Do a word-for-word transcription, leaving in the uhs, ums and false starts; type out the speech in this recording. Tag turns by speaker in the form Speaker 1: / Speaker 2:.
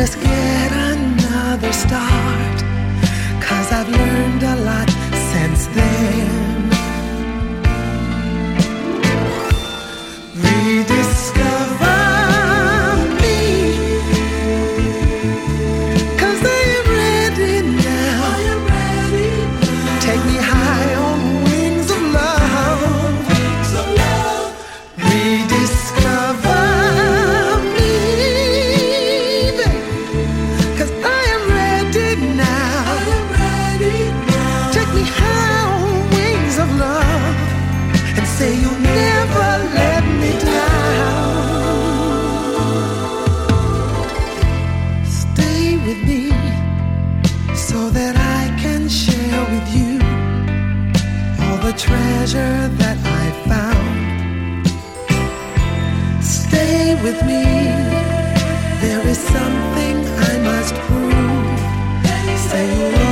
Speaker 1: let's get another start, 'cause I've learned a lot since then. Rediscover me, 'cause I am ready now. I am ready now. Take me high on wings of love. Wings of love. Rediscover me, 'cause I am ready now. I am ready now. Take me high on wings of love and say you'll never let me down. Stay with me so that I can share with you all the treasure that I found. Stay with me, there is something I must prove. Say you